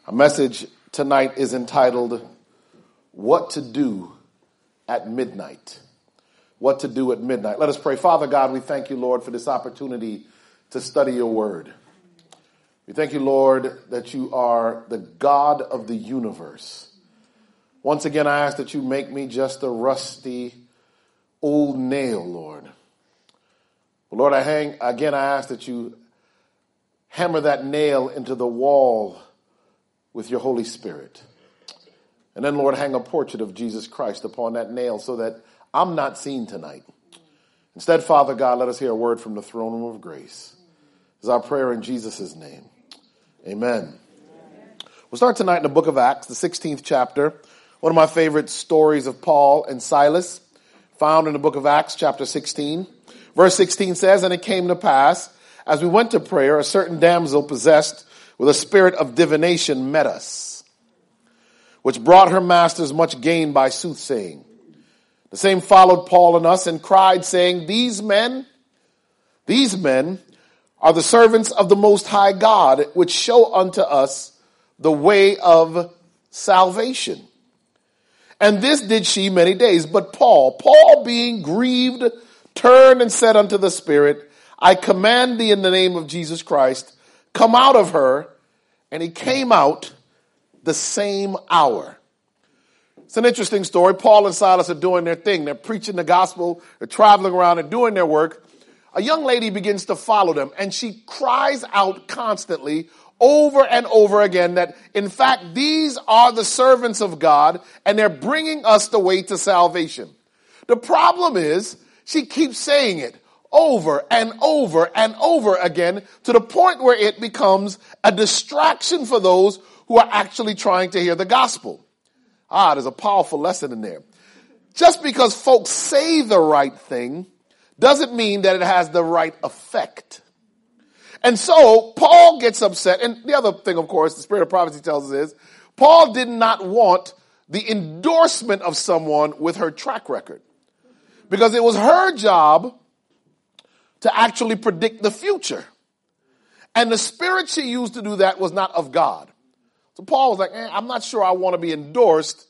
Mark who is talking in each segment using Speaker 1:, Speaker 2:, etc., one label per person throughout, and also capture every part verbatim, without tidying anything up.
Speaker 1: Our message tonight is entitled, What to Do at Midnight. What to do at midnight. Let us pray. Father God, we thank you, Lord, for this opportunity to study your word. We thank you, Lord, that you are the God of the universe. Once again, I ask that you make me just a rusty old nail, Lord. But Lord, I hang, again, I ask that you hammer that nail into the wall with your Holy Spirit. And then, Lord, hang a portrait of Jesus Christ upon that nail so that I'm not seen tonight. Instead, Father God, let us hear a word from the throne room of grace. This is our prayer in Jesus' name. Amen. We'll start tonight in the book of Acts, the sixteenth chapter. One of my favorite stories of Paul and Silas, found in the book of Acts, chapter sixteen. Verse sixteen says, "And it came to pass, as we went to prayer, a certain damsel possessed with a spirit of divination met us, which brought her masters much gain by soothsaying. The same followed Paul and us and cried, saying, These men, these men are the servants of the Most High God, which show unto us the way of salvation. And this did she many days. But Paul, Paul being grieved, turned and said unto the Spirit, I command thee in the name of Jesus Christ, come out of her. And he came out the same hour." It's an interesting story. Paul and Silas are doing their thing. They're preaching the gospel. They're traveling around and doing their work. A young lady begins to follow them, and she cries out constantly over and over again that, in fact, these are the servants of God, and they're bringing us the way to salvation. The problem is she keeps saying it over and over and over again to the point where it becomes a distraction for those who are actually trying to hear the gospel. Ah, there's a powerful lesson in there. Just because folks say the right thing doesn't mean that it has the right effect. And so Paul gets upset. And the other thing, of course, the spirit of prophecy tells us is Paul did not want the endorsement of someone with her track record, because it was her job to actually predict the future. And the spirit she used to do that was not of God. So Paul was like, eh, I'm not sure I want to be endorsed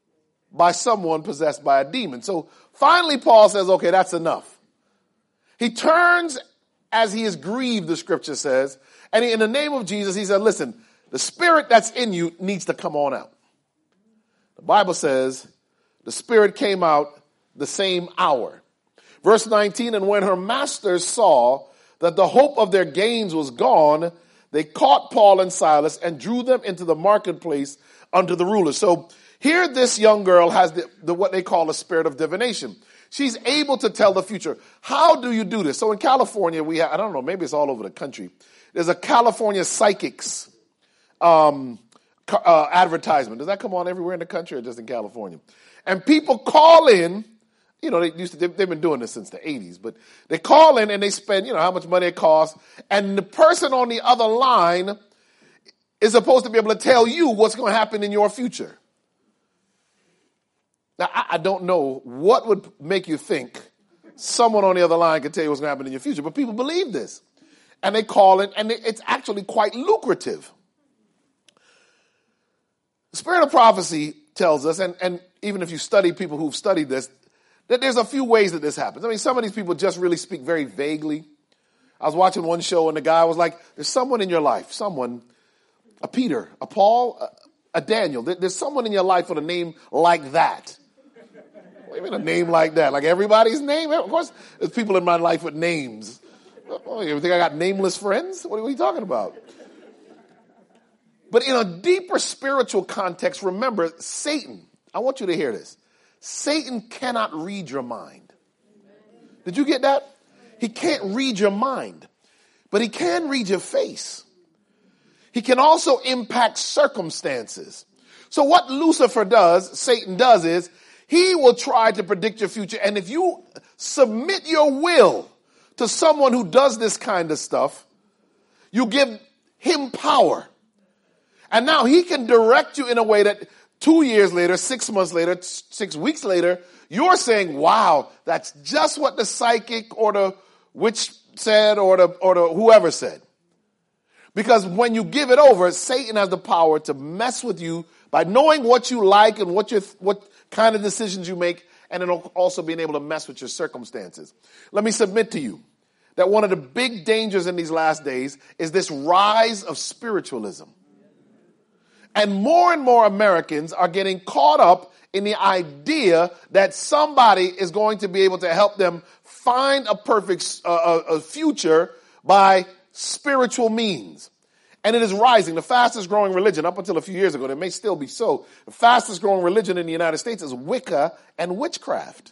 Speaker 1: by someone possessed by a demon. So finally Paul says, okay, that's enough. He turns as he is grieved, the scripture says, and he, in the name of Jesus, he said, listen, the spirit that's in you needs to come on out. The Bible says the spirit came out the same hour. Verse nineteen, "And when her masters saw that the hope of their gains was gone, they caught Paul and Silas and drew them into the marketplace unto the rulers." So here this young girl has the, the what they call a spirit of divination. She's able to tell the future. How do you do this? So in California, we have, I don't know, maybe it's all over the country. There's a California Psychics um, uh, advertisement. Does that come on everywhere in the country or just in California? And people call in. You know, they used to, they've been doing this since the eighties, but they call in and they spend, you know, how much money it costs. And the person on the other line is supposed to be able to tell you what's going to happen in your future. Now, I, I don't know what would make you think someone on the other line could tell you what's going to happen in your future, but people believe this. And they call it, and it's actually quite lucrative. The spirit of prophecy tells us, and, and even if you study people who've studied this, that there's a few ways that this happens. I mean, some of these people just really speak very vaguely. I was watching one show and the guy was like, there's someone in your life, someone, a Peter, a Paul, a, a Daniel. There's someone in your life with a name like that. What do you mean a name like that? Like everybody's name? Of course, there's people in my life with names. Oh, you think I got nameless friends? What are you talking about? But in a deeper spiritual context, remember, Satan, I want you to hear this. Satan cannot read your mind. Did you get that? He can't read your mind, but he can read your face. He can also impact circumstances. So what Lucifer does, Satan does, is he will try to predict your future. And if you submit your will to someone who does this kind of stuff, you give him power. And now he can direct you in a way that two years later, six months later, six weeks later, you're saying, wow, that's just what the psychic or the witch said or the, or the whoever said. Because when you give it over, Satan has the power to mess with you by knowing what you like and what you what kind of decisions you make, and then also being able to mess with your circumstances. Let me submit to you that one of the big dangers in these last days is this rise of spiritualism. And more and more Americans are getting caught up in the idea that somebody is going to be able to help them find a perfect uh, a future by spiritual means. And it is rising. The fastest growing religion, up until a few years ago, it may still be so, the fastest growing religion in the United States is Wicca and witchcraft.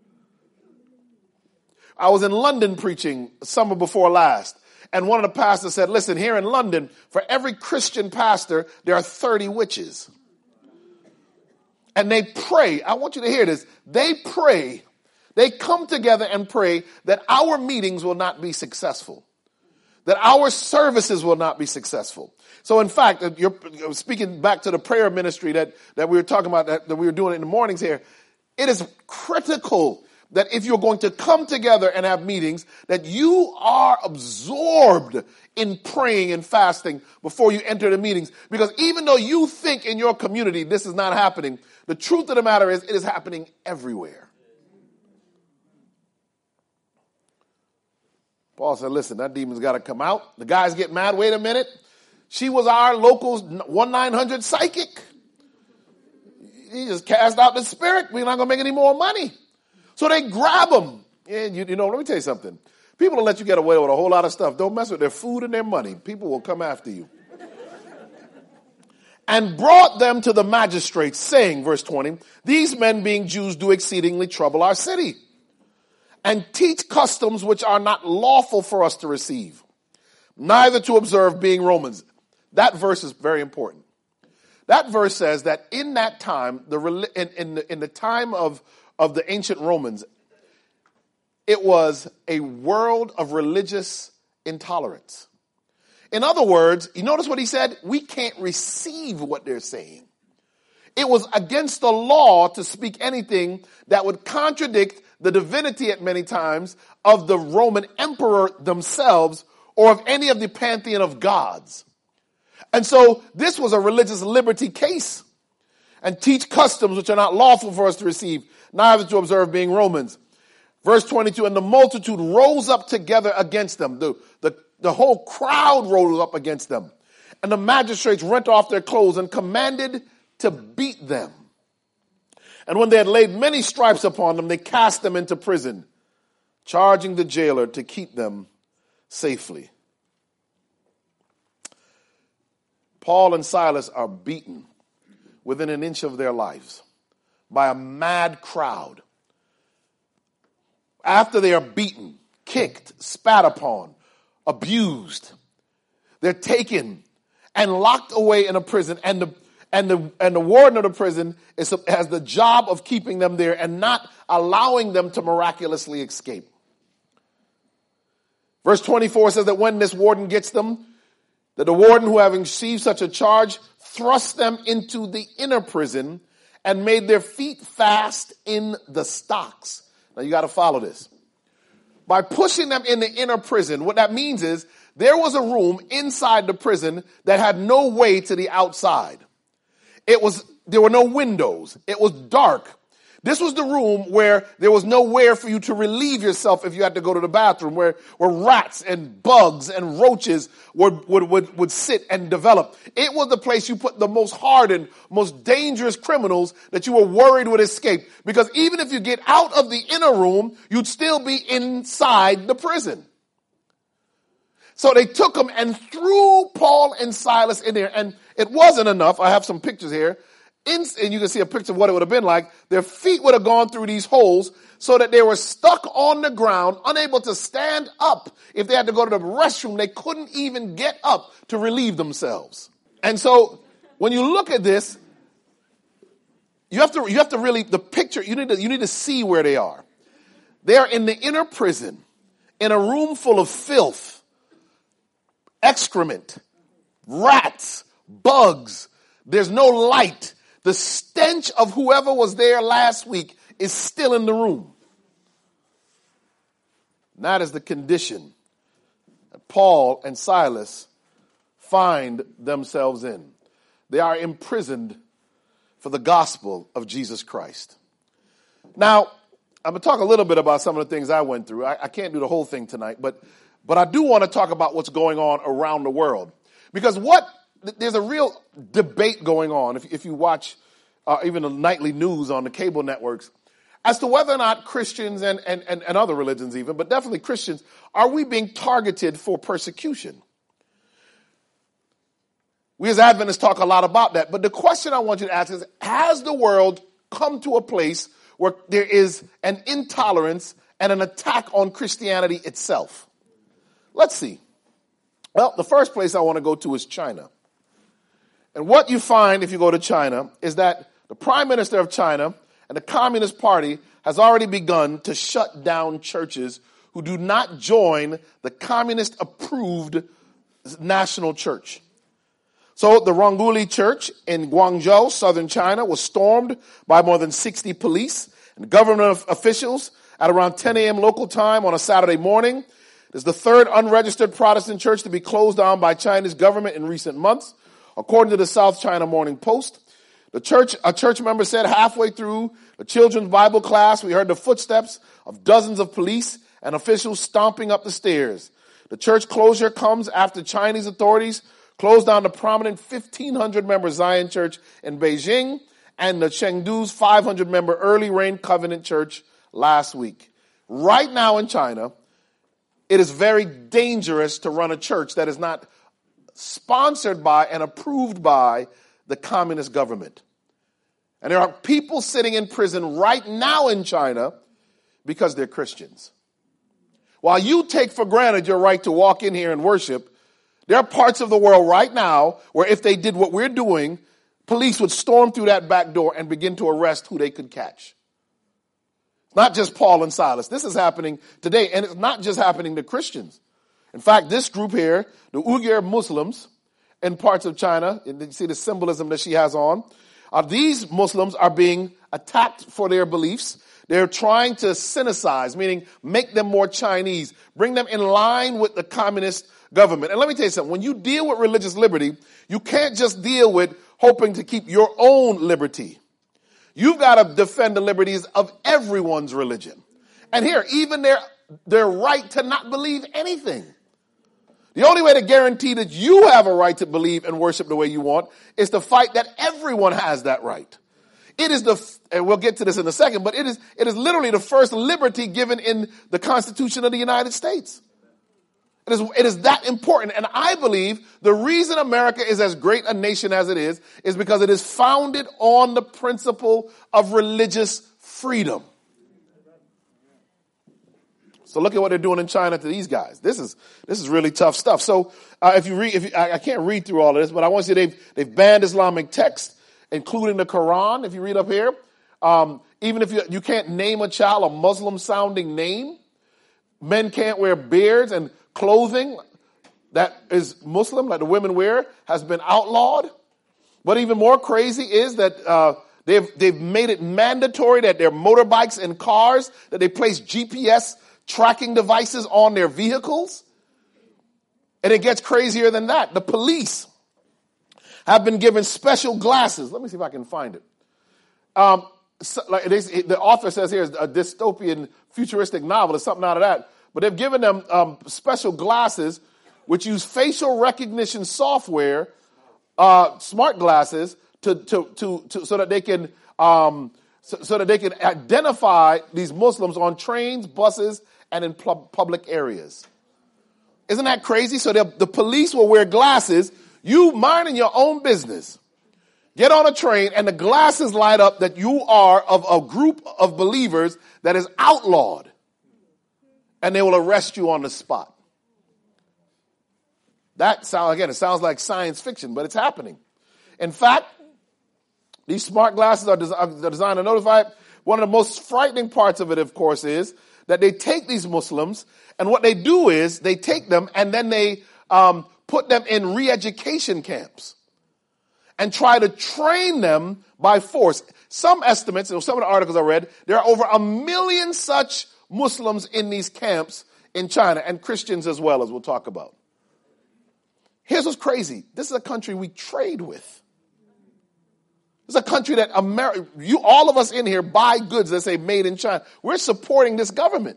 Speaker 1: I was in London preaching summer before last, and one of the pastors said, listen, here in London, for every Christian pastor, there are thirty witches. And they pray, I want you to hear this, they pray, they come together and pray that our meetings will not be successful, that our services will not be successful. So in fact, you're speaking back to the prayer ministry that, that we were talking about, that, that we were doing in the mornings here, it is critical that if you're going to come together and have meetings, that you are absorbed in praying and fasting before you enter the meetings. Because even though you think in your community this is not happening, the truth of the matter is it is happening everywhere. Paul said, listen, that demon's got to come out. The guys get mad. Wait a minute. She was our local one nine hundred psychic. He just cast out the spirit. We're not going to make any more money. So they grab them. And you, you know, let me tell you something. People will let you get away with a whole lot of stuff. Don't mess with their food and their money. People will come after you. And brought them to the magistrates, saying, verse twenty, these men being Jews do exceedingly trouble our city, and teach customs which are not lawful for us to receive, neither to observe, being Romans. That verse is very important. That verse says that in that time, the in, in, the, in the time of, of the ancient Romans, it was a world of religious intolerance. In other words, you notice what he said? We can't receive what they're saying. It was against the law to speak anything that would contradict the divinity at many times of the Roman emperor themselves or of any of the pantheon of gods. And so this was a religious liberty case. And teach customs which are not lawful for us to receive, neither to observe, being Romans. Verse twenty-two, and the multitude rose up together against them. The, the, the whole crowd rose up against them. And the magistrates rent off their clothes and commanded to beat them. And when they had laid many stripes upon them, they cast them into prison, charging the jailer to keep them safely. Paul and Silas are beaten within an inch of their lives by a mad crowd. After they are beaten, kicked, spat upon, abused, they're taken and locked away in a prison, and the And the, and the warden of the prison is, has the job of keeping them there and not allowing them to miraculously escape. Verse twenty-four says that when this warden gets them, that the warden, who having received such a charge, thrust them into the inner prison and made their feet fast in the stocks. Now you got to follow this. By pushing them in the inner prison, what that means is there was a room inside the prison that had no way to the outside. It was, there were no windows. It was dark. This was the room where there was nowhere for you to relieve yourself if you had to go to the bathroom, where, where rats and bugs and roaches would, would, would, would sit and develop. It was the place you put the most hardened, most dangerous criminals that you were worried would escape. Because even if you get out of the inner room, you'd still be inside the prison. So they took them and threw Paul and Silas in there. And it wasn't enough. I have some pictures here. In, and you can see a picture of what it would have been like. Their feet would have gone through these holes so that they were stuck on the ground, unable to stand up. If they had to go to the restroom, they couldn't even get up to relieve themselves. And so when you look at this, you have to, you have to really, the picture, you need to, you need to see where they are. They are in the inner prison, in a room full of filth, excrement, rats, bugs. There's no light. The stench of whoever was there last week is still in the room. That is the condition that Paul and Silas find themselves in. They are imprisoned for the gospel of Jesus Christ. Now, I'm going to talk a little bit about some of the things I went through. I, I can't do the whole thing tonight, but but I do want to talk about what's going on around the world. Because what there's a real debate going on, if, if you watch uh, even the nightly news on the cable networks, as to whether or not Christians and, and, and, and other religions even, but definitely Christians, are we being targeted for persecution? We as Adventists talk a lot about that. But the question I want you to ask is, has the world come to a place where there is an intolerance and an attack on Christianity itself? Let's see. Well, the first place I want to go to is China. And what you find if you go to China is that the Prime Minister of China and the Communist Party has already begun to shut down churches who do not join the communist-approved national church. So the Ronguli Church in Guangzhou, southern China, was stormed by more than sixty police and government officials at around ten a.m. local time on a Saturday morning. It is the third unregistered Protestant church to be closed down by Chinese government in recent months, according to the South China Morning Post. The church, a church member said halfway through the children's Bible class, we heard the footsteps of dozens of police and officials stomping up the stairs. The church closure comes after Chinese authorities closed down the prominent fifteen hundred member Zion Church in Beijing and the Chengdu's five hundred member Early Rain Covenant Church last week. Right now in China, it is very dangerous to run a church that is not sponsored by and approved by the communist government. And there are people sitting in prison right now in China because they're Christians. While you take for granted your right to walk in here and worship, there are parts of the world right now where if they did what we're doing, police would storm through that back door and begin to arrest who they could catch. Not just Paul and Silas. This is happening today, and it's not just happening to Christians. In fact, this group here, the Uyghur Muslims in parts of China, and you see the symbolism that she has on, uh, these Muslims are being attacked for their beliefs. They're trying to Sinicize, meaning make them more Chinese, bring them in line with the communist government. And let me tell you something. When you deal with religious liberty, you can't just deal with hoping to keep your own liberty. You've got to defend the liberties of everyone's religion. And here, even their, their right to not believe anything. The only way to guarantee that you have a right to believe and worship the way you want is to fight that everyone has that right. It is the, and we'll get to this in a second, but it is, it is literally the first liberty given in the Constitution of the United States. It is, it is that important. And I believe the reason America is as great a nation as it is, is because it is founded on the principle of religious freedom. So look at what they're doing in China to these guys. This is, this is really tough stuff. So, uh, if you read, if you, I, I can't read through all of this, but I want you to see they've, they've banned Islamic texts, including the Quran. If you read up here, um, even if you, you can't name a child a Muslim sounding name, men can't wear beards, and clothing that is Muslim, like the women wear, has been outlawed. But even more crazy is that uh, they've they've made it mandatory that their motorbikes and cars, that they place G P S tracking devices on their vehicles. And it gets crazier than that. The police have been given special glasses. Let me see if I can find it. Um, so, like they, the author says here is a dystopian futuristic novel. It's something out of that. But they've given them um, special glasses which use facial recognition software, uh, smart glasses, to, to, to, to so that they can um, so, so that they can identify these Muslims on trains, buses, and in pub- public areas. Isn't that crazy? So the police will wear glasses. You minding your own business. Get on a train, and the glasses light up that you are of a group of believers that is outlawed. And they will arrest you on the spot. That sound, again, it sounds like science fiction, but it's happening. In fact, these smart glasses are, des- are designed to notify. One of the most frightening parts of it, of course, is that they take these Muslims, and what they do is they take them and then they um, put them in re-education camps and try to train them by force. Some estimates, some of the articles I read, there are over a million such Muslims in these camps in China, and Christians as well, as we'll talk about. Here's what's crazy. This is a country we trade with. It's a country that America, you, all of us in here buy goods that say made in China. We're supporting this government.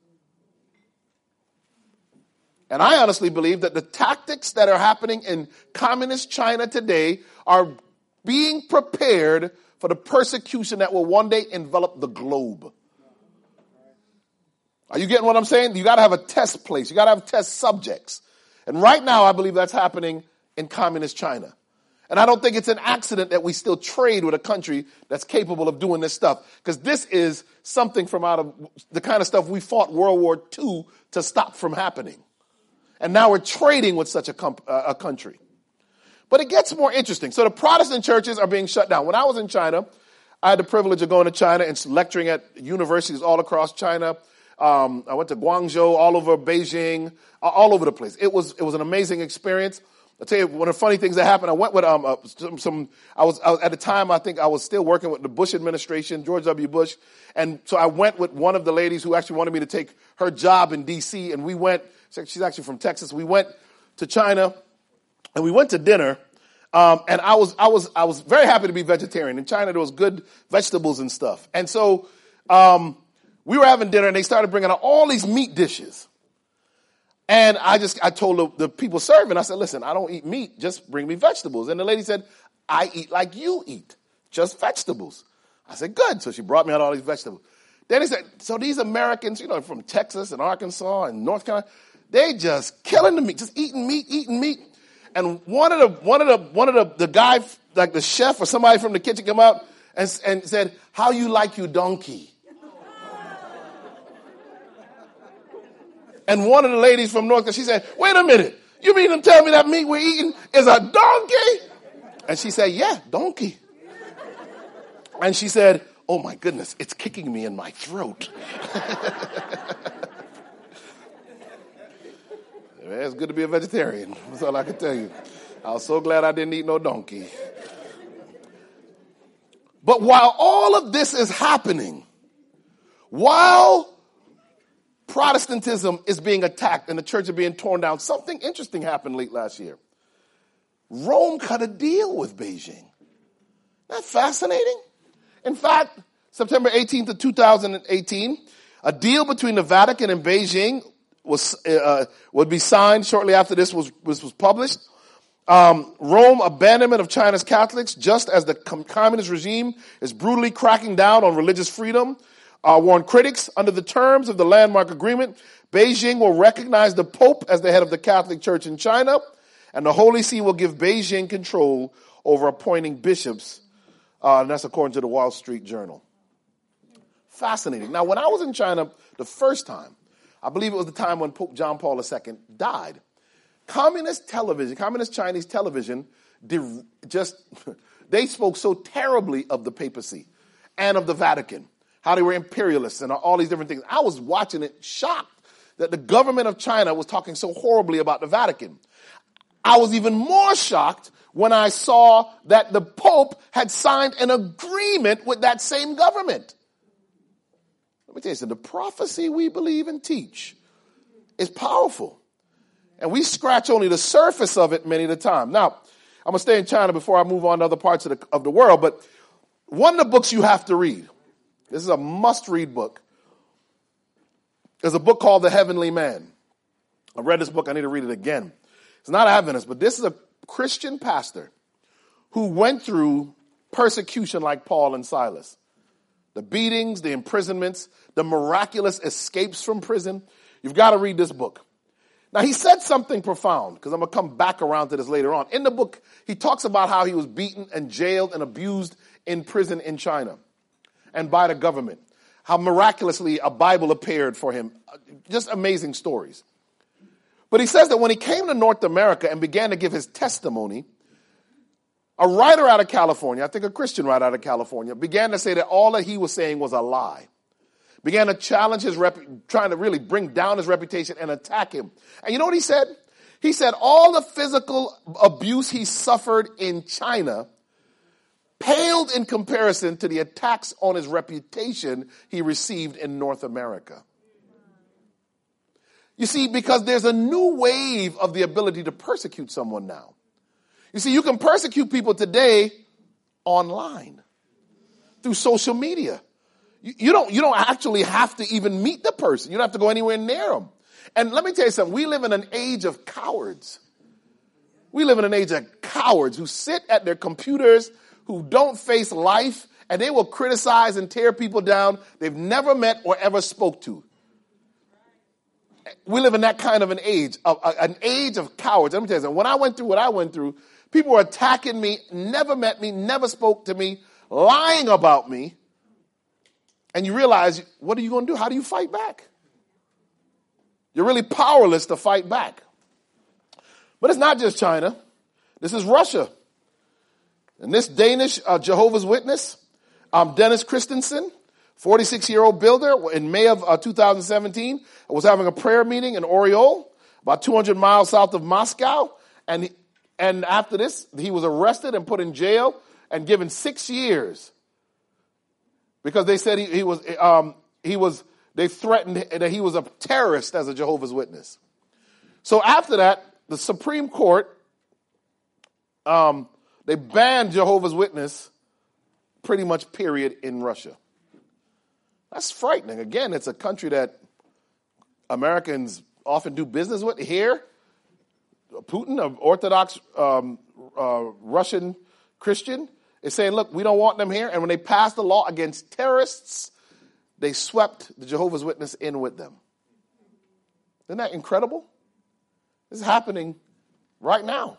Speaker 1: And I honestly believe that the tactics that are happening in communist China today are being prepared for the persecution that will one day envelop the globe. Are you getting what I'm saying? You got to have a test place. You got to have test subjects. And right now, I believe that's happening in communist China. And I don't think it's an accident that we still trade with a country that's capable of doing this stuff. Because this is something from out of the kind of stuff we fought World War Two to stop from happening. And now we're trading with such a, comp- uh, a country. But it gets more interesting. So the Protestant churches are being shut down. When I was in China, I had the privilege of going to China and lecturing at universities all across China. Um, I went to Guangzhou, all over Beijing, all over the place. It was it was an amazing experience. I'll tell you one of the funny things that happened. I went with um uh, some, some I, was, I was at the time I think I was still working with the Bush administration, George W. Bush, and so I went with one of the ladies who actually wanted me to take her job in D C, and we went. She's actually from Texas. We went to China, and we went to dinner. Um, and I was I was I was very happy to be vegetarian. In China, there was good vegetables and stuff, and so um, we were having dinner, and they started bringing out all these meat dishes. And I just, I told the, the people serving, I said, listen, I don't eat meat, just bring me vegetables. And the lady said, I eat like you eat, just vegetables. I said, good. So she brought me out all these vegetables. Then he said, so these Americans, you know, from Texas and Arkansas and North Carolina, they just killing the meat, just eating meat, eating meat. And one of the, one of the, one of the, the guy, like the chef or somebody from the kitchen came out and, and said, how you like you donkey? And one of the ladies from North Carolina, she said, wait a minute, you mean to tell me that meat we're eating is a donkey? And she said, yeah, donkey. And she said, oh my goodness, it's kicking me in my throat. It's good to be a vegetarian. That's all I can tell you. I was so glad I didn't eat no donkey. But while all of this is happening, while Protestantism is being attacked and the church is being torn down, something interesting happened late last year. Rome cut a deal with Beijing. Isn't that fascinating? In fact, September eighteenth of two thousand eighteen, a deal between the Vatican and Beijing was uh, would be signed shortly after this was, was, was published. Um, Rome abandonment of China's Catholics, just as the com- communist regime is brutally cracking down on religious freedom. Uh, warned critics, under the terms of the landmark agreement, Beijing will recognize the Pope as the head of the Catholic Church in China, and the Holy See will give Beijing control over appointing bishops, uh, and that's according to the Wall Street Journal. Fascinating. Now, when I was in China the first time, I believe it was the time when Pope John Paul the Second died, communist television, communist Chinese television, just they spoke so terribly of the papacy and of the Vatican. How they were imperialists and all these different things. I was watching it shocked that the government of China was talking so horribly about the Vatican. I was even more shocked when I saw that the Pope had signed an agreement with that same government. Let me tell you something. The prophecy we believe and teach is powerful. And we scratch only the surface of it many of the time. Now, I'm going to stay in China before I move on to other parts of the, of the world. But one of the books you have to read, this is a must-read book. There's a book called The Heavenly Man. I read this book. I need to read it again. It's not Adventist, but this is a Christian pastor who went through persecution like Paul and Silas. The beatings, the imprisonments, the miraculous escapes from prison. You've got to read this book. Now, he said something profound, because I'm going to come back around to this later on. In the book, he talks about how he was beaten and jailed and abused in prison in China and by the government, how miraculously a Bible appeared for him. Just amazing stories. But he says that when he came to North America and began to give his testimony, a writer out of California, I think a Christian writer out of California, began to say that all that he was saying was a lie. Began to challenge his rep, trying to really bring down his reputation and attack him. And you know what he said? He said all the physical abuse he suffered in China paled in comparison to the attacks on his reputation he received in North America. You see, because there's a new wave of the ability to persecute someone now. You see, you can persecute people today online through social media. You, you don't, you don't actually have to even meet the person. You don't have to go anywhere near them. And let me tell you something. We live in an age of cowards. We live in an age of cowards who sit at their computers, who don't face life, and they will criticize and tear people down they've never met or ever spoke to. We live in that kind of an age, of, uh, an age of cowards. Let me tell you something. When I went through what I went through, people were attacking me, never met me, never spoke to me, lying about me. And you realize, what are you going to do? How do you fight back? You're really powerless to fight back. But it's not just China. This is Russia. And this Danish uh, Jehovah's Witness, um, Dennis Christensen, forty-six-year-old builder, in May of uh, two thousand seventeen, was having a prayer meeting in Oriol, about two hundred miles south of Moscow. And, he, and after this, he was arrested and put in jail and given six years because they said he, he was, um, he was, they threatened that he was a terrorist as a Jehovah's Witness. So after that, the Supreme Court, um, they banned Jehovah's Witness pretty much period in Russia. That's frightening. Again, it's a country that Americans often do business with. Here, Putin, an Orthodox um, uh, Russian Christian, is saying, look, we don't want them here. And when they passed the law against terrorists, they swept the Jehovah's Witness in with them. Isn't that incredible? This is happening right now.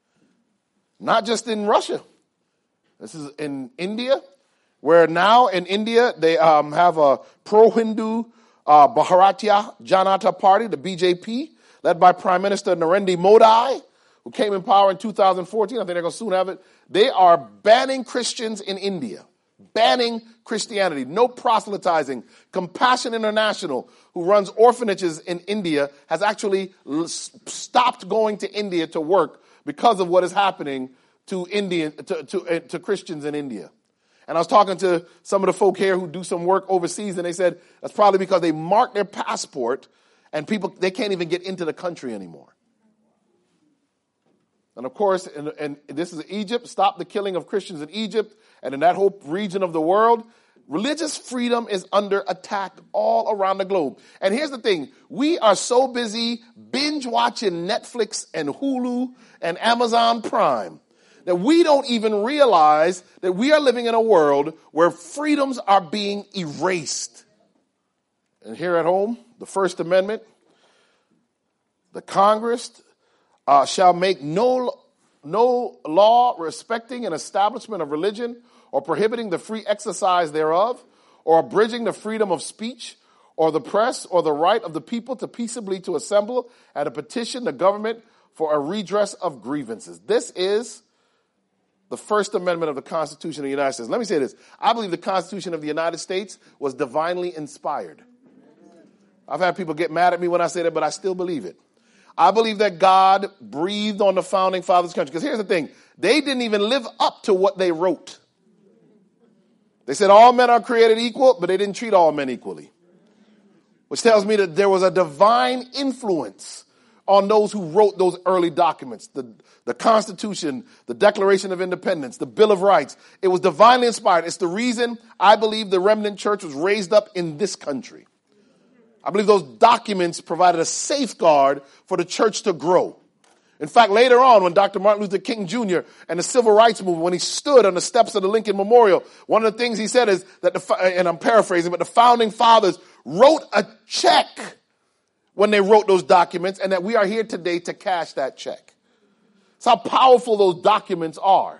Speaker 1: Not just in Russia. This is in India, where now in India they um, have a pro-Hindu uh, Bharatiya Janata Party, the B J P, led by Prime Minister Narendra Modi, who came in power in two thousand fourteen. I think they're going to soon have it. They are banning Christians in India, banning Christianity, no proselytizing. Compassion International, who runs orphanages in India, has actually l- stopped going to India to work because of what is happening to Indian to, to, uh, to Christians in India. And I was talking to some of the folk here who do some work overseas, and they said that's probably because they marked their passport and people, they can't even get into the country anymore. And of course, and, and this is Egypt, stop the killing of Christians in Egypt and in that whole region of the world. Religious freedom is under attack all around the globe. And here's the thing. We are so busy binge watching Netflix and Hulu and Amazon Prime that we don't even realize that we are living in a world where freedoms are being erased. And here at home, the First Amendment, the Congress uh, shall make no, no law respecting an establishment of religion or prohibiting the free exercise thereof, or abridging the freedom of speech, or the press, or the right of the people to peaceably to assemble and to petition the government for a redress of grievances. This is the First Amendment of the Constitution of the United States. Let me say this. I believe the Constitution of the United States was divinely inspired. I've had people get mad at me when I say that, but I still believe it. I believe that God breathed on the founding fathers' country. Because here's the thing. They didn't even live up to what they wrote. They said all men are created equal, but they didn't treat all men equally. Which tells me that there was a divine influence on those who wrote those early documents. The, the Constitution, the Declaration of Independence, the Bill of Rights. It was divinely inspired. It's the reason I believe the remnant church was raised up in this country. I believe those documents provided a safeguard for the church to grow. In fact, later on, when Doctor Martin Luther King Junior and the Civil Rights Movement, when he stood on the steps of the Lincoln Memorial, one of the things he said is that, the, and I'm paraphrasing, but the founding fathers wrote a check when they wrote those documents, and that we are here today to cash that check. That's how powerful those documents are.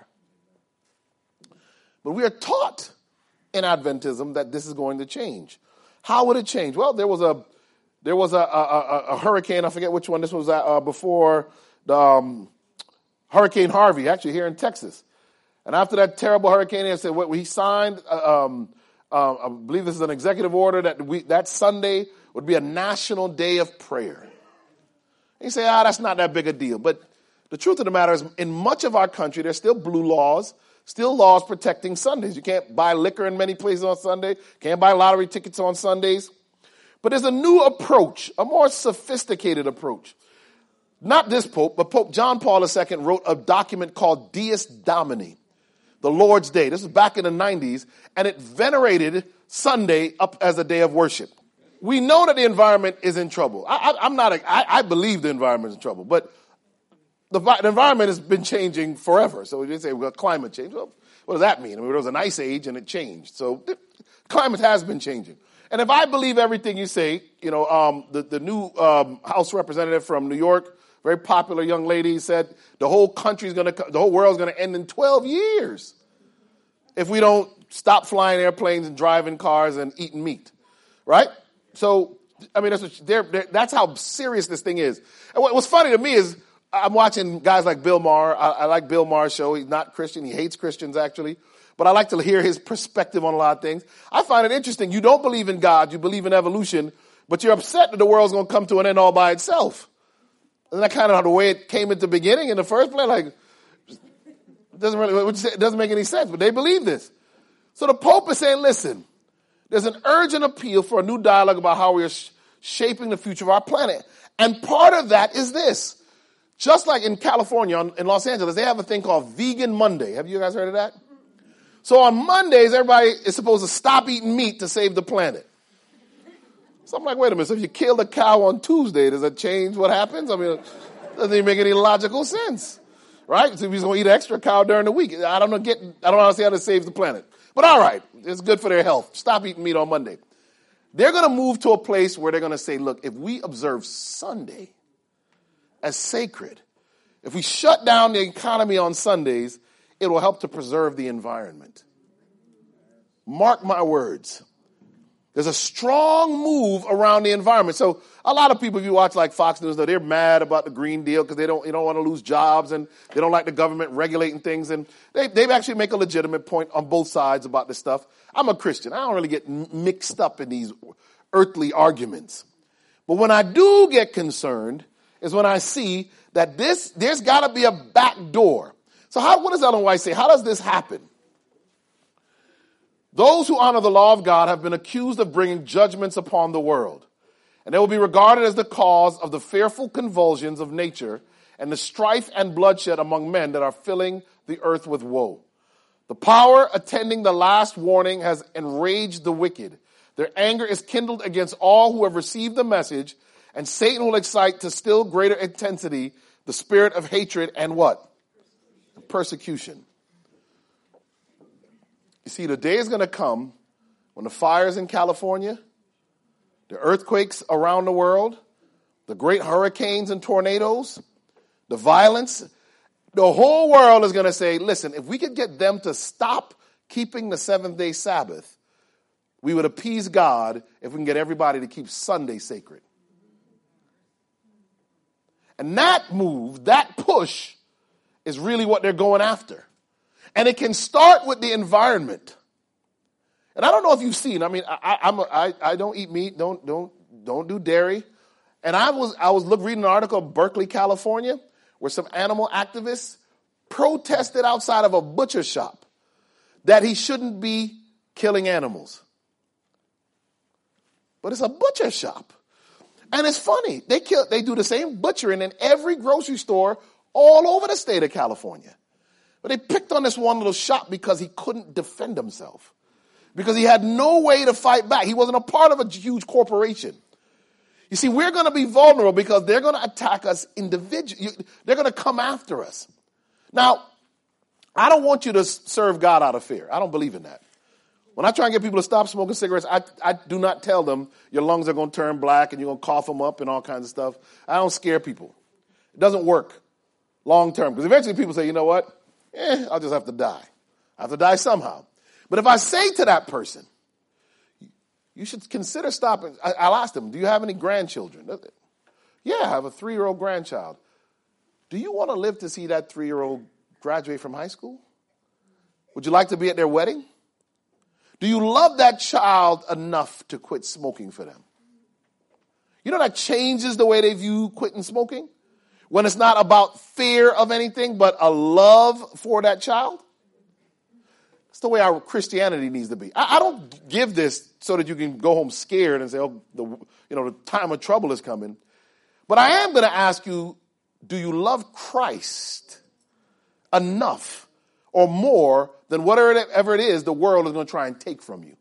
Speaker 1: But we are taught in Adventism that this is going to change. How would it change? Well, there was a there was a, a, a, a hurricane. I forget which one this was uh, before the um, Hurricane Harvey, actually here in Texas. And after that terrible hurricane, he said what he signed. Uh, um, uh, I believe this is an executive order that we that Sunday would be a national day of prayer. And you say, ah, that's not that big a deal. But the truth of the matter is, in much of our country, there's still blue laws, still laws protecting Sundays. You can't buy liquor in many places on Sunday. Can't buy lottery tickets on Sundays. But there's a new approach, a more sophisticated approach. Not this Pope, but Pope John Paul the Second wrote a document called Dies Domini, the Lord's Day. This was back in the nineties, and it venerated Sunday up as a day of worship. We know that the environment is in trouble. I, I, I'm not. A, I, I believe the environment is in trouble, but the, the environment has been changing forever. So we say, well, climate change. Well, what does that mean? I mean, there was an ice age and it changed. So the climate has been changing. And if I believe everything you say, you know, um, the the new um, House representative from New York, very popular young lady, said the whole country's going to, the whole world's going to end in twelve years if we don't stop flying airplanes and driving cars and eating meat, right? So, I mean, that's what, they're, they're, that's how serious this thing is. And what, what's funny to me is I'm watching guys like Bill Maher. I, I like Bill Maher's show. He's not Christian. He hates Christians, actually. But I like to hear his perspective on a lot of things. I find it interesting. You don't believe in God. You believe in evolution. But you're upset that the world's going to come to an end all by itself. Isn't that kind of the way it came at the beginning in the first place? Like, it doesn't really, it doesn't make any sense, but they believe this. So the Pope is saying, listen, there's an urgent appeal for a new dialogue about how we are sh- shaping the future of our planet. And part of that is this. Just like in California, in Los Angeles, they have a thing called Vegan Monday. Have you guys heard of that? So on Mondays, everybody is supposed to stop eating meat to save the planet. So I'm like, wait a minute, so if you kill a cow on Tuesday, does that change what happens? I mean, it doesn't even make any logical sense, right? So if he's going to eat an extra cow during the week, I don't know, get, I don't understand how to save the planet. But all right, it's good for their health. Stop eating meat on Monday. They're going to move to a place where they're going to say, look, if we observe Sunday as sacred, if we shut down the economy on Sundays, it will help to preserve the environment. Mark my words. There's a strong move around the environment. So a lot of people, if you watch like Fox News, they're mad about the Green Deal because they don't, you don't want to lose jobs and they don't like the government regulating things. And they, they actually make a legitimate point on both sides about this stuff. I'm a Christian. I don't really get mixed up in these earthly arguments. But when I do get concerned is when I see that this, there's got to be a back door. So how, what does Ellen White say? How does this happen? Those who honor the law of God have been accused of bringing judgments upon the world, and they will be regarded as the cause of the fearful convulsions of nature and the strife and bloodshed among men that are filling the earth with woe. The power attending the last warning has enraged the wicked. Their anger is kindled against all who have received the message, and Satan will excite to still greater intensity the spirit of hatred and what? Persecution. You see, the day is going to come when the fires in California, the earthquakes around the world, the great hurricanes and tornadoes, the violence, the whole world is going to say, listen, if we could get them to stop keeping the seventh day Sabbath, we would appease God if we can get everybody to keep Sunday sacred. And that move, that push, is really what they're going after. And it can start with the environment. And I don't know if you've seen, I mean, I, I'm a, I, I don't eat meat, don't, don't, don't do dairy. And I was, I was look, reading an article in Berkeley, California, where some animal activists protested outside of a butcher shop that he shouldn't be killing animals. But it's a butcher shop. And it's funny. They kill, they do the same butchering in every grocery store all over the state of California. But they picked on this one little shop because he couldn't defend himself. Because he had no way to fight back. He wasn't a part of a huge corporation. You see, we're going to be vulnerable because they're going to attack us individually. They're going to come after us. Now, I don't want you to serve God out of fear. I don't believe in that. When I try and get people to stop smoking cigarettes, I, I do not tell them your lungs are going to turn black and you're going to cough them up and all kinds of stuff. I don't scare people. It doesn't work long term. Because eventually people say, you know what? Eh, I'll just have to die. I have to die somehow. But if I say to that person, you should consider stopping. I, I'll ask them, do you have any grandchildren? Yeah, I have a three-year-old grandchild. Do you want to live to see that three-year-old graduate from high school? Would you like to be at their wedding? Do you love that child enough to quit smoking for them? You know that changes the way they view quitting smoking? When it's not about fear of anything, but a love for that child? It's the way our Christianity needs to be. I, I don't give this so that you can go home scared and say, oh, the, you know, the time of trouble is coming. But I am going to ask you, do you love Christ enough or more than whatever it is the world is going to try and take from you?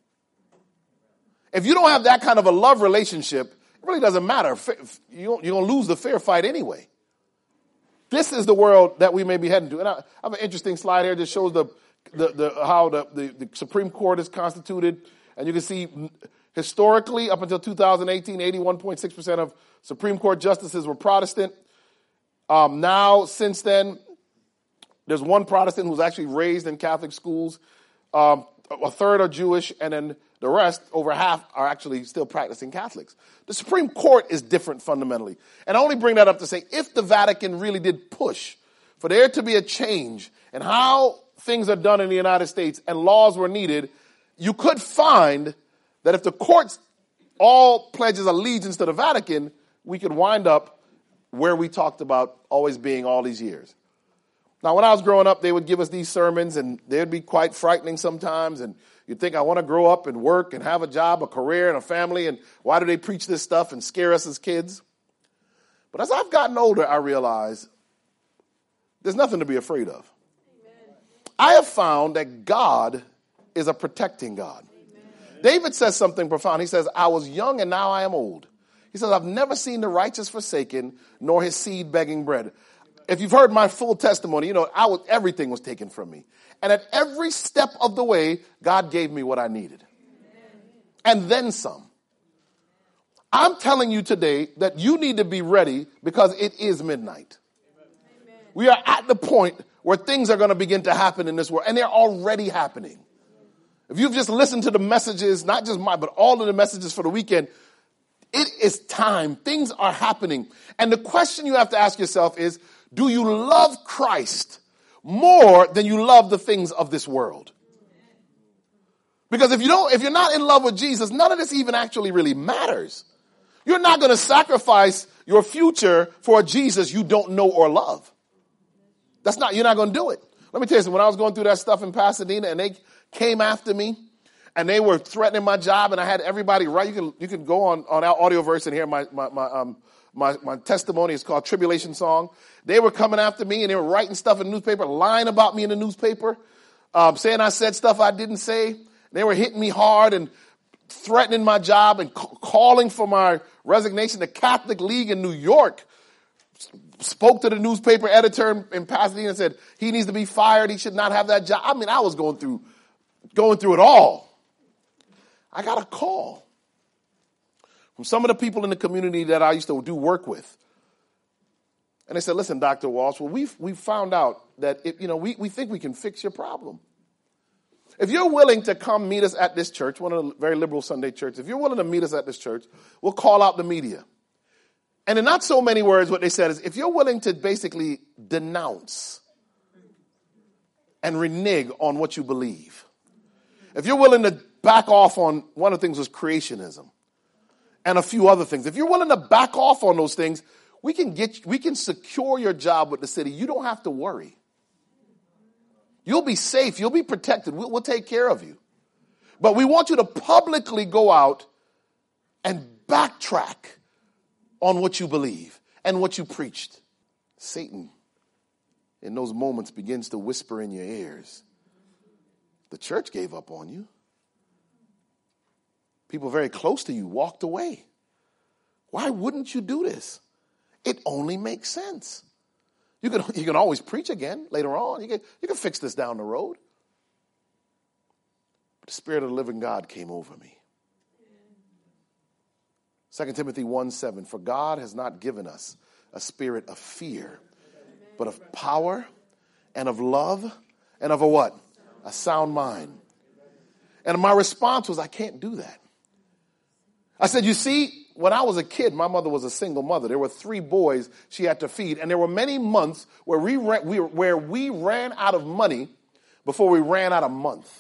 Speaker 1: If you don't have that kind of a love relationship, it really doesn't matter. You're going to lose the fair fight anyway. This is the world that we may be heading to. And I have an interesting slide here that shows the, the, the how the, the, the Supreme Court is constituted. And you can see historically, up until two thousand eighteen, eighty-one point six percent of Supreme Court justices were Protestant. Um, now, since then, there's one Protestant who's actually raised in Catholic schools. Um, a third are Jewish, and then the rest, over half, are actually still practicing Catholics. The Supreme Court is different fundamentally. And I only bring that up to say, if the Vatican really did push for there to be a change in how things are done in the United States and laws were needed, you could find that if the courts all pledges allegiance to the Vatican, we could wind up where we talked about always being all these years. Now, when I was growing up, they would give us these sermons, and they'd be quite frightening sometimes. And you'd think, I want to grow up and work and have a job, a career, and a family. And why do they preach this stuff and scare us as kids? But as I've gotten older, I realize there's nothing to be afraid of. Amen. I have found that God is a protecting God. Amen. David says something profound. He says, I was young and now I am old. He says, I've never seen the righteous forsaken, nor his seed begging bread. If you've heard my full testimony, you know, I was, everything was taken from me. And at every step of the way, God gave me what I needed. And then some. I'm telling you today that you need to be ready because it is midnight. We are at the point where things are going to begin to happen in this world. And they're already happening. If you've just listened to the messages, not just mine, but all of the messages for the weekend, it is time. Things are happening. And the question you have to ask yourself is, do you love Christ more than you love the things of this world? Because if you don't, if you're not in love with Jesus, none of this even actually really matters. You're not going to sacrifice your future for a Jesus you don't know or love. That's not, you're not going to do it. Let me tell you something. When I was going through that stuff in Pasadena and they came after me and they were threatening my job and I had everybody right. You can, you can go on, on our Audioverse and hear my, my, my, um, My, my testimony is called Tribulation Song. They were coming after me and they were writing stuff in the newspaper, lying about me in the newspaper, um, saying I said stuff I didn't say. They were hitting me hard and threatening my job and ca- calling for my resignation. The Catholic League in New York spoke to the newspaper editor in, in Pasadena and said he needs to be fired. He should not have that job. I mean, I was going through, going through it all. I got a call from some of the people in the community that I used to do work with. And they said, listen, Doctor Walsh, well, we've, we've found out that, it, you know, we, we think we can fix your problem. If you're willing to come meet us at this church, one of the very liberal Sunday churches, if you're willing to meet us at this church, we'll call out the media. And in not so many words, what they said is, if you're willing to basically denounce and renege on what you believe, if you're willing to back off on, one of the things was creationism, and a few other things. If you're willing to back off on those things, we can get, we can secure your job with the city. You don't have to worry. You'll be safe. You'll be protected. We'll, we'll take care of you. But we want you to publicly go out and backtrack on what you believe and what you preached. Satan, in those moments, begins to whisper in your ears, the church gave up on you. People very close to you walked away. Why wouldn't you do this? It only makes sense. You can, you can always preach again later on. You can, you can fix this down the road. But the Spirit of the living God came over me. Second Timothy one seven, for God has not given us a spirit of fear, but of power and of love and of a what? A sound mind. And my response was, I can't do that. I said, you see, when I was a kid, my mother was a single mother. There were three boys she had to feed. And there were many months where we ran, we, where we ran out of money before we ran out of month.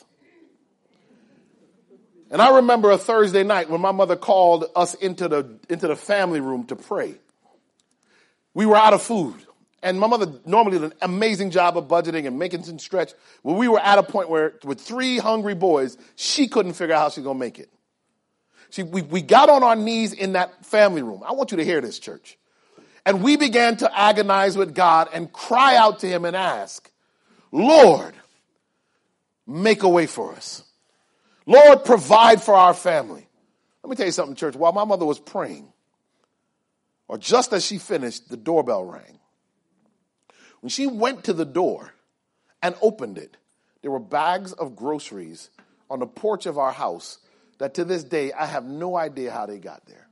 Speaker 1: And I remember a Thursday night when my mother called us into the, into the family room to pray. We were out of food. And my mother normally did an amazing job of budgeting and making some stretch. When we were at a point where with three hungry boys, she couldn't figure out how she's going to make it. She, we, we got on our knees in that family room. I want you to hear this, church. And we began to agonize with God and cry out to him and ask, Lord, make a way for us. Lord, provide for our family. Let me tell you something, church. While my mother was praying, or just as she finished, the doorbell rang. When she went to the door and opened it, there were bags of groceries on the porch of our house that to this day, I have no idea how they got there.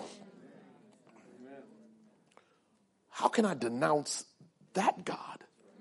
Speaker 1: How can I denounce that God?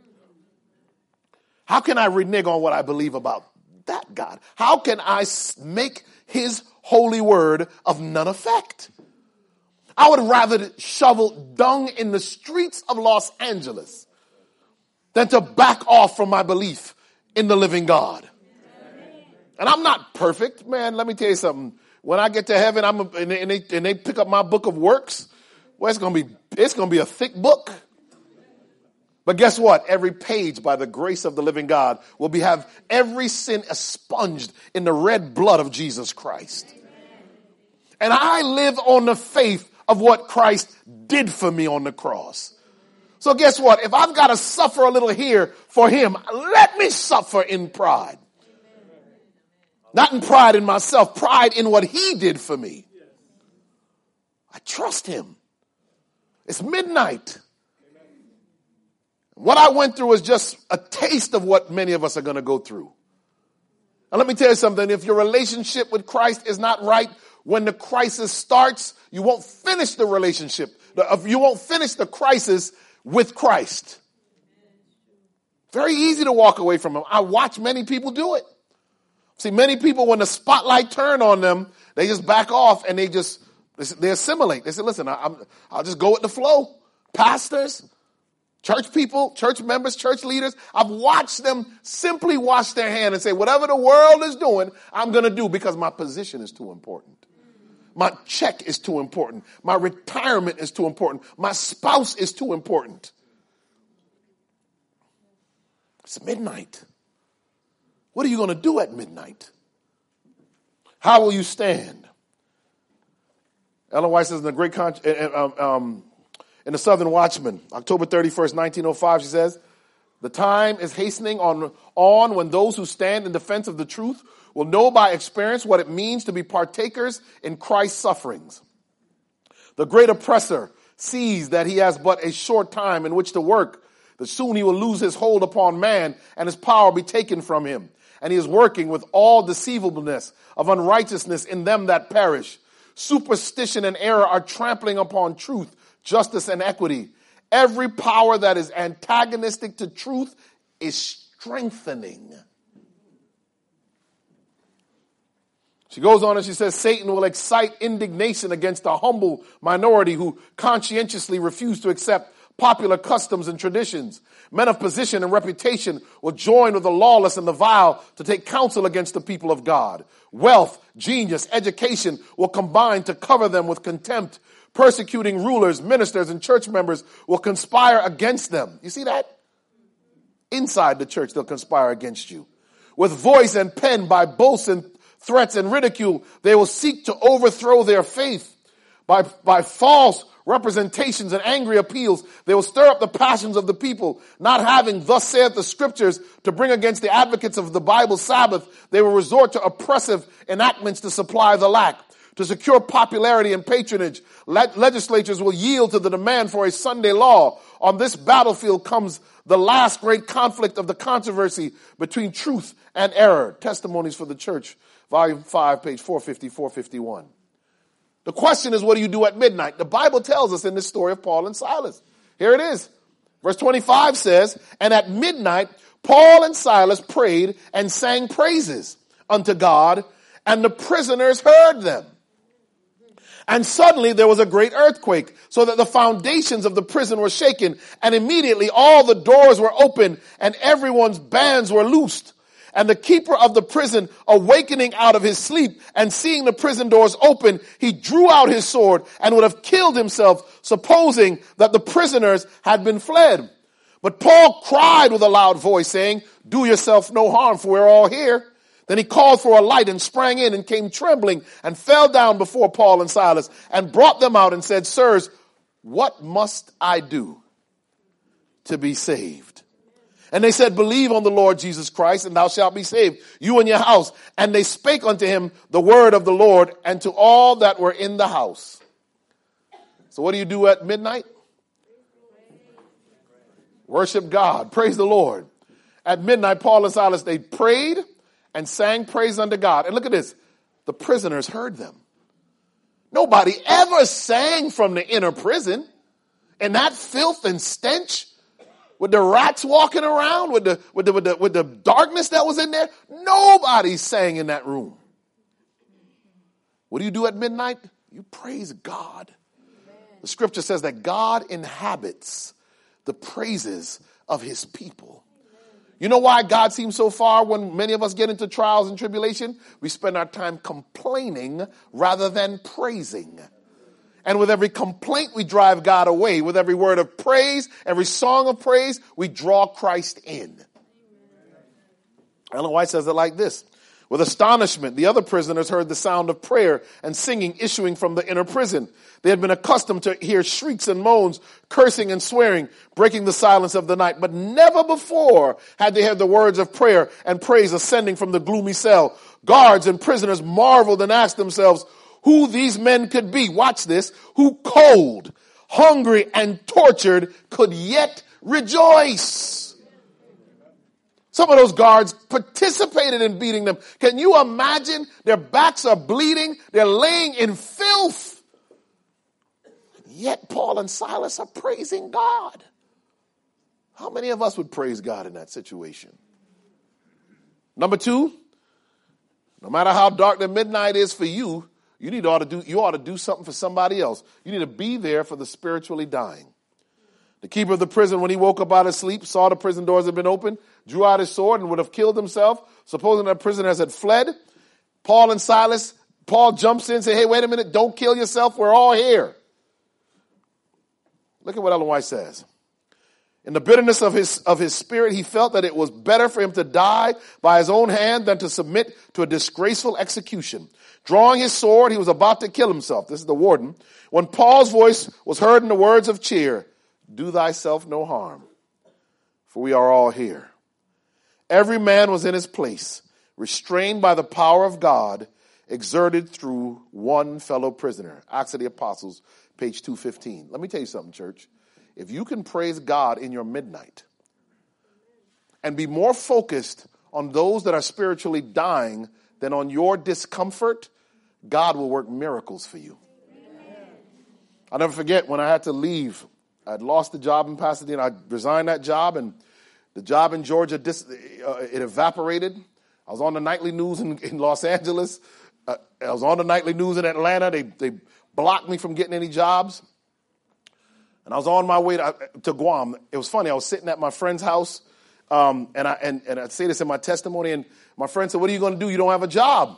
Speaker 1: How can I renege on what I believe about that God? How can I make his holy word of none effect? I would rather shovel dung in the streets of Los Angeles than to back off from my belief in the living God. And I'm not perfect, man. Let me tell you something. When I get to heaven, I'm a, and, they, and, they, and they pick up my book of works, well, it's gonna be it's gonna be a thick book. But guess what? Every page, by the grace of the living God, will be have every sin expunged in the red blood of Jesus Christ. And I live on the faith of what Christ did for me on the cross. So guess what? If I've got to suffer a little here for him, let me suffer in pride. Not in pride in myself, pride in what he did for me. I trust him. It's midnight. What I went through is just a taste of what many of us are going to go through. And let me tell you something. If your relationship with Christ is not right, when the crisis starts, you won't finish the relationship. You won't finish the crisis with Christ. Very easy to walk away from him. I watch many people do it. See, many people, when the spotlight turn on them, they just back off and they just, they assimilate. They say, listen, I, I'm, I'll just go with the flow. Pastors, church people, church members, church leaders, I've watched them simply wash their hand and say, whatever the world is doing, I'm going to do because my position is too important. My check is too important. My retirement is too important. My spouse is too important. It's midnight. What are you going to do at midnight? How will you stand? Ellen White says in the great con- um, um, in the Southern Watchman, October thirty-first, nineteen oh five, she says, the time is hastening on, on when those who stand in defense of the truth will know by experience what it means to be partakers in Christ's sufferings. The great oppressor sees that he has but a short time in which to work, that soon he will lose his hold upon man and his power be taken from him. And he is working with all deceivableness of unrighteousness in them that perish. Superstition and error are trampling upon truth, justice, and equity. Every power that is antagonistic to truth is strengthening. She goes on and she says, Satan will excite indignation against the humble minority who conscientiously refuse to accept popular customs and traditions. Men of position and reputation will join with the lawless and the vile to take counsel against the people of God. Wealth, genius, education will combine to cover them with contempt. Persecuting rulers, ministers, and church members will conspire against them. You see that? Inside the church, they'll conspire against you. With voice and pen, by boasts and threats and ridicule, they will seek to overthrow their faith. By, by false representations and angry appeals, they will stir up the passions of the people. Not having, thus saith the scriptures, to bring against the advocates of the Bible Sabbath, they will resort to oppressive enactments to supply the lack. To secure popularity and patronage, le- legislatures will yield to the demand for a Sunday law. On this battlefield comes the last great conflict of the controversy between truth and error. Testimonies for the Church, volume five, page four fifty, four fifty-one. The question is, what do you do at midnight? The Bible tells us in this story of Paul and Silas. Here it is. Verse twenty-five says, and at midnight, Paul and Silas prayed and sang praises unto God, and the prisoners heard them. And suddenly there was a great earthquake, so that the foundations of the prison were shaken, and immediately all the doors were opened, and everyone's bands were loosed. And the keeper of the prison, awakening out of his sleep and seeing the prison doors open, he drew out his sword and would have killed himself, supposing that the prisoners had been fled. But Paul cried with a loud voice, saying, "Do yourself no harm, for we're all here." Then he called for a light and sprang in and came trembling and fell down before Paul and Silas and brought them out and said, "Sirs, what must I do to be saved?" And they said, "Believe on the Lord Jesus Christ, and thou shalt be saved, you and your house." And they spake unto him the word of the Lord and to all that were in the house. So what do you do at midnight? Worship God. Praise the Lord. At midnight, Paul and Silas, they prayed and sang praise unto God. And look at this. The prisoners heard them. Nobody ever sang from the inner prison. And that filth and stench, with the rats walking around, with the, with the, with the, with the darkness that was in there, nobody sang in that room. What do you do at midnight? You praise God. Amen. The scripture says that God inhabits the praises of his people. You know why God seems so far when many of us get into trials and tribulation? We spend our time complaining rather than praising. And with every complaint, we drive God away. With every word of praise, every song of praise, we draw Christ in. Ellen White says it like this. With astonishment, the other prisoners heard the sound of prayer and singing issuing from the inner prison. They had been accustomed to hear shrieks and moans, cursing and swearing, breaking the silence of the night. But never before had they heard the words of prayer and praise ascending from the gloomy cell. Guards and prisoners marveled and asked themselves who these men could be. Watch this. Who cold, hungry, and tortured could yet rejoice. Some of those guards participated in beating them. Can you imagine? Their backs are bleeding. They're laying in filth. Yet Paul and Silas are praising God. How many of us would praise God in that situation? Number two, no matter how dark the midnight is for you, you need to ought to do, you ought to do something for somebody else. You need to be there for the spiritually dying. The keeper of the prison, when he woke up out of sleep, saw the prison doors had been opened, drew out his sword and would have killed himself, supposing that prisoners had fled. Paul and Silas, Paul jumps in and says, "Hey, wait a minute, don't kill yourself. We're all here." Look at what Ellen White says. In the bitterness of his, of his spirit, he felt that it was better for him to die by his own hand than to submit to a disgraceful execution. Drawing his sword, he was about to kill himself. This is the warden. When Paul's voice was heard in the words of cheer, "Do thyself no harm, for we are all here." Every man was in his place, restrained by the power of God, exerted through one fellow prisoner. Acts of the Apostles, page two fifteen. Let me tell you something, church. If you can praise God in your midnight and be more focused on those that are spiritually dying than on your discomfort, God will work miracles for you. I'll never forget when I had to leave. I'd lost the job in Pasadena. I resigned that job, and the job in Georgia, dis, uh, it evaporated. I was on the nightly news in, in Los Angeles. Uh, I was on the nightly news in Atlanta. They they blocked me from getting any jobs. And I was on my way to, to Guam. It was funny. I was sitting at my friend's house, um, and I and, and I say this in my testimony. And my friend said, "What are you going to do? You don't have a job."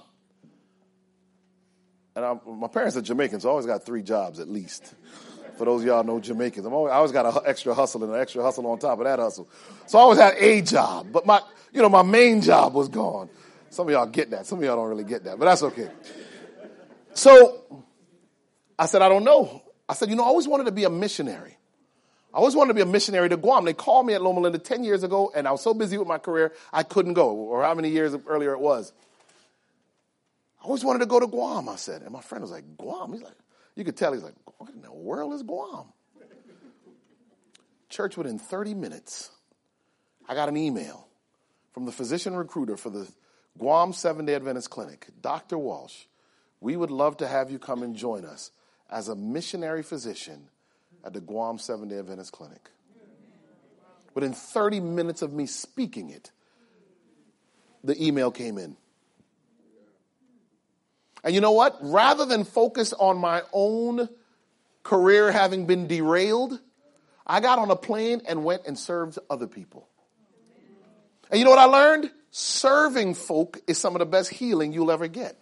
Speaker 1: And I, my parents are Jamaican, so I always got three jobs at least. For those of y'all know Jamaicans, I'm always, I always got an extra hustle and an extra hustle on top of that hustle. So I always had a job, but my, you know, my main job was gone. Some of y'all get that. Some of y'all don't really get that, but that's okay. So I said, I don't know. I said, you know, I always wanted to be a missionary. I always wanted to be a missionary to Guam. They called me at Loma Linda ten years ago, and I was so busy with my career, I couldn't go, or how many years earlier it was. I always wanted to go to Guam, I said. And my friend was like, Guam? He's like, you could tell, he's like, what in the world is Guam? Church, within thirty minutes, I got an email from the physician recruiter for the Guam Seventh-day Adventist Clinic. Doctor Walsh, we would love to have you come and join us as a missionary physician at the Guam Seventh-day Adventist Clinic. Within thirty minutes of me speaking it, the email came in. And you know what? Rather than focus on my own career having been derailed, I got on a plane and went and served other people. And you know what I learned? Serving folk is some of the best healing you'll ever get.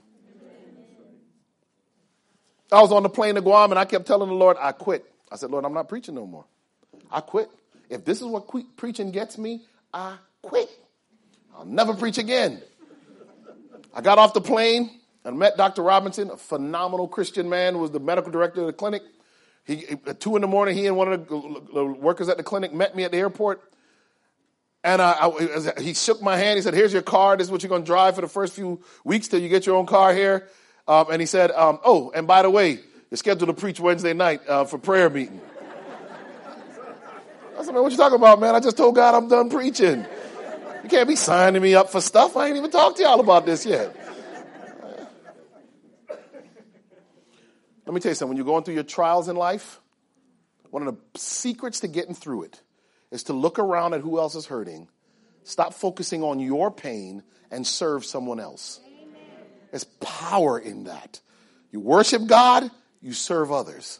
Speaker 1: I was on the plane to Guam and I kept telling the Lord, I quit. I said, Lord, I'm not preaching no more. I quit. If this is what que- preaching gets me, I quit. I'll never preach again. I got off the plane and met Doctor Robinson, a phenomenal Christian man who was the medical director of the clinic. He, at two in the morning, he and one of the workers at the clinic met me at the airport. And I, I, he shook my hand. He said, here's your car. This is what you're going to drive for the first few weeks till you get your own car here. Um, and he said, um, oh, and by the way, you're scheduled to preach Wednesday night uh, for prayer meeting. I said, man, what you talking about, man? I just told God I'm done preaching. You can't be signing me up for stuff. I ain't even talked to y'all about this yet. Let me tell you something. When you're going through your trials in life, one of the secrets to getting through it is to look around at who else is hurting, stop focusing on your pain, and serve someone else. Amen. There's power in that. You worship God, you serve others.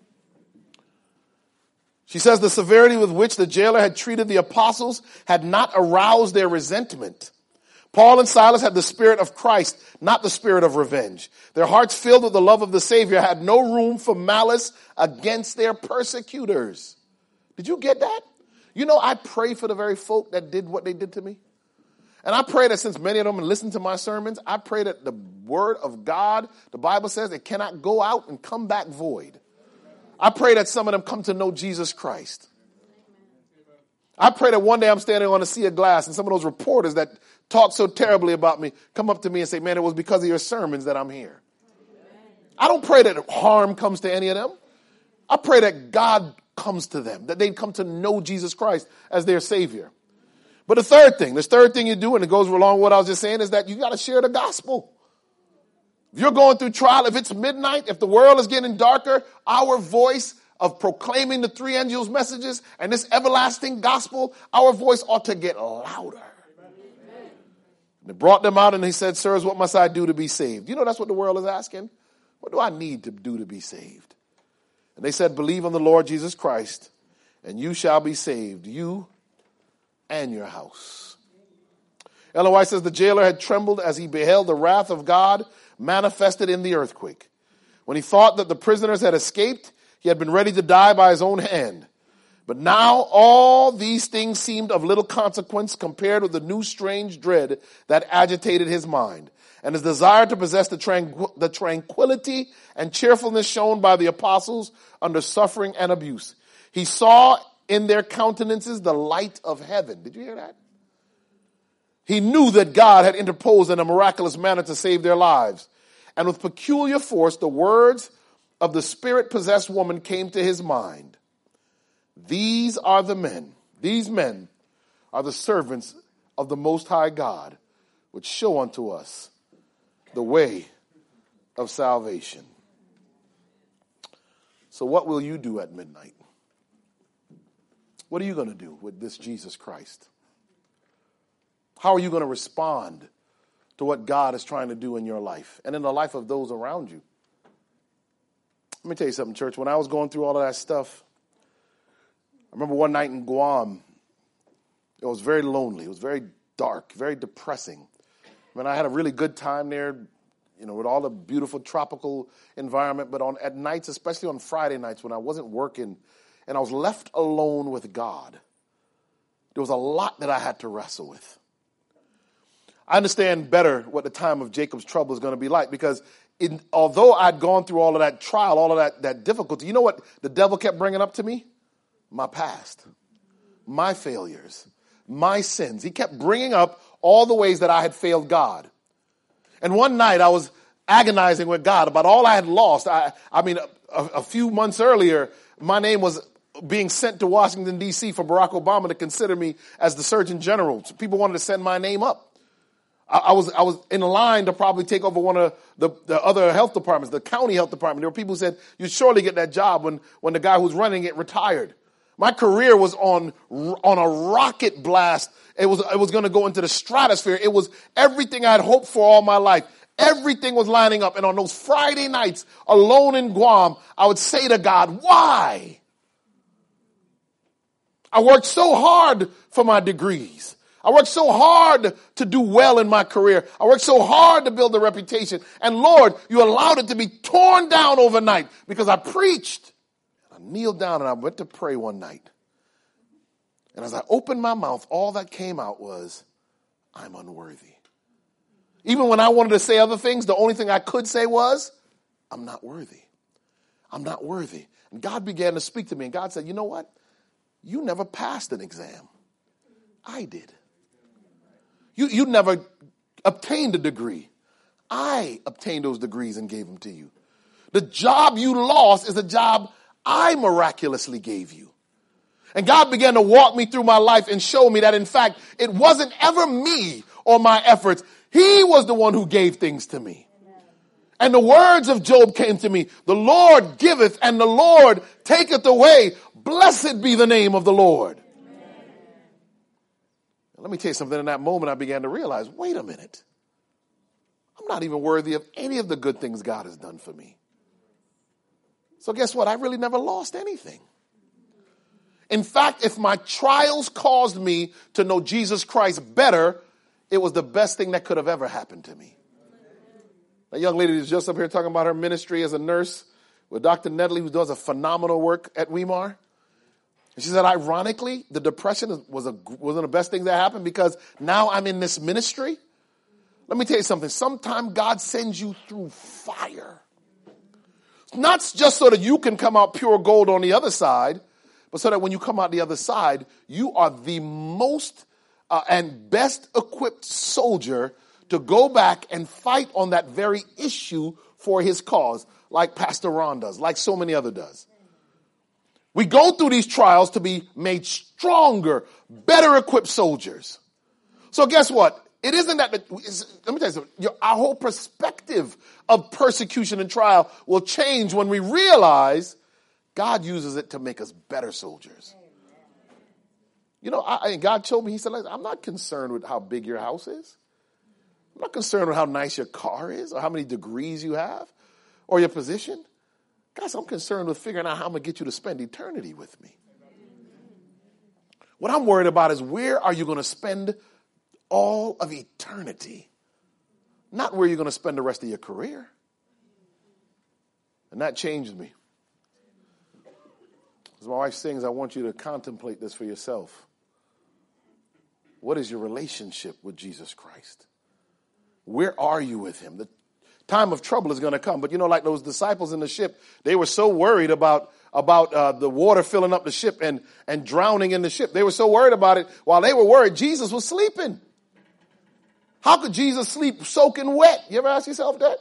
Speaker 1: She says the severity with which the jailer had treated the apostles had not aroused their resentment. Paul and Silas had the spirit of Christ, not the spirit of revenge. Their hearts filled with the love of the Savior had no room for malice against their persecutors. Did you get that? You know, I pray for the very folk that did what they did to me. And I pray that since many of them listen to my sermons, I pray that the word of God, the Bible says, it cannot go out and come back void. I pray that some of them come to know Jesus Christ. I pray that one day I'm standing on a sea of glass and some of those reporters that talk so terribly about me come up to me and say, man, it was because of your sermons that I'm here. I don't pray that harm comes to any of them. I pray that God comes to them, that they come to know Jesus Christ as their Savior. But the third thing, this third thing you do, and it goes along with what I was just saying, is that you got to share the gospel. If you're going through trial, if it's midnight, if the world is getting darker, our voice of proclaiming the three angels' messages and this everlasting gospel, our voice ought to get louder. Amen. They brought them out and he said, sirs, what must I do to be saved? You know, that's what the world is asking. What do I need to do to be saved? And they said, believe on the Lord Jesus Christ and you shall be saved, you and your house. Ellen White says the jailer had trembled as he beheld the wrath of God manifested in the earthquake. When he thought that the prisoners had escaped, he had been ready to die by his own hand. But now all these things seemed of little consequence compared with the new strange dread that agitated his mind, and his desire to possess the, tranqu- the tranquility and cheerfulness shown by the apostles under suffering and abuse. He saw in their countenances the light of heaven. Did you hear that? He knew that God had interposed in a miraculous manner to save their lives. And with peculiar force, the words of the spirit-possessed woman came to his mind. These are the men, these men are the servants of the Most High God, which show unto us the way of salvation. So what will you do at midnight? What are you going to do with this Jesus Christ? How are you going to respond to what God is trying to do in your life and in the life of those around you? Let me tell you something, church. When I was going through all of that stuff, I remember one night in Guam, it was very lonely. It was very dark, very depressing. I mean, I had a really good time there, you know, with all the beautiful tropical environment. But on at nights, especially on Friday nights when I wasn't working and I was left alone with God, there was a lot that I had to wrestle with. I understand better what the time of Jacob's trouble is going to be like because in, although I'd gone through all of that trial, all of that, that difficulty, you know what the devil kept bringing up to me? My past, my failures, my sins. He kept bringing up all the ways that I had failed God. And one night I was agonizing with God about all I had lost. I, I mean, a, a few months earlier, my name was being sent to Washington, D C for Barack Obama to consider me as the Surgeon General. So people wanted to send my name up. I was I was in line to probably take over one of the, the other health departments, the county health department. There were people who said, you'd surely get that job when, when the guy who's running it retired. My career was on on a rocket blast. It was it was going to go into the stratosphere. It was everything I had hoped for all my life. Everything was lining up. And on those Friday nights, alone in Guam, I would say to God, why? I worked so hard for my degrees. I worked so hard to do well in my career. I worked so hard to build a reputation. And Lord, you allowed it to be torn down overnight because I preached. I kneeled down and I went to pray one night. And as I opened my mouth, all that came out was, I'm unworthy. Even when I wanted to say other things, the only thing I could say was, I'm not worthy. I'm not worthy. And God began to speak to me. And God said, you know what? You never passed an exam. I did. You, you never obtained a degree. I obtained those degrees and gave them to you. The job you lost is a job I miraculously gave you. And God began to walk me through my life and show me that, in fact, it wasn't ever me or my efforts. He was the one who gave things to me. And the words of Job came to me. The Lord giveth and the Lord taketh away. Blessed be the name of the Lord. Let me tell you something. In that moment, I began to realize, wait a minute. I'm not even worthy of any of the good things God has done for me. So guess what? I really never lost anything. In fact, if my trials caused me to know Jesus Christ better, it was the best thing that could have ever happened to me. A young lady is just up here talking about her ministry as a nurse with Doctor Nedley, who does a phenomenal work at Weimar. And she said, ironically, the depression was a, wasn't the best thing that happened because now I'm in this ministry. Let me tell you something. Sometimes God sends you through fire. Not just so that you can come out pure gold on the other side, but so that when you come out the other side, you are the most uh, and best equipped soldier to go back and fight on that very issue for his cause, like Pastor Ron does, like so many other does. We go through these trials to be made stronger, better equipped soldiers. So guess what? It isn't that, the, let me tell you something, your, our whole perspective of persecution and trial will change when we realize God uses it to make us better soldiers. You know, I, God told me, he said, I'm not concerned with how big your house is. I'm not concerned with how nice your car is or how many degrees you have or your position. Guys, I'm concerned with figuring out how I'm going to get you to spend eternity with me. What I'm worried about is where are you going to spend all of eternity? Not where you're going to spend the rest of your career. And that changed me. As my wife sings, I want you to contemplate this for yourself. What is your relationship with Jesus Christ? Where are you with him? The time of trouble is going to come. But you know, like those disciples in the ship, they were so worried about, about uh, the water filling up the ship and, and drowning in the ship. They were so worried about it. While they were worried, Jesus was sleeping. How could Jesus sleep soaking wet? You ever ask yourself that?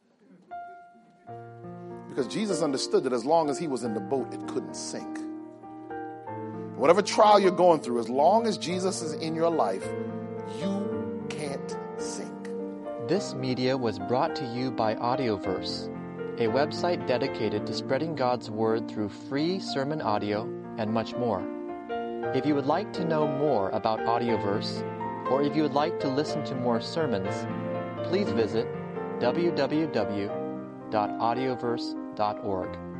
Speaker 1: Because Jesus understood that as long as he was in the boat, it couldn't sink. Whatever trial you're going through, as long as Jesus is in your life, you can't sink.
Speaker 2: This media was brought to you by Audioverse, a website dedicated to spreading God's word through free sermon audio and much more. If you would like to know more about Audioverse, or if you would like to listen to more sermons, please visit w w w dot audioverse dot org.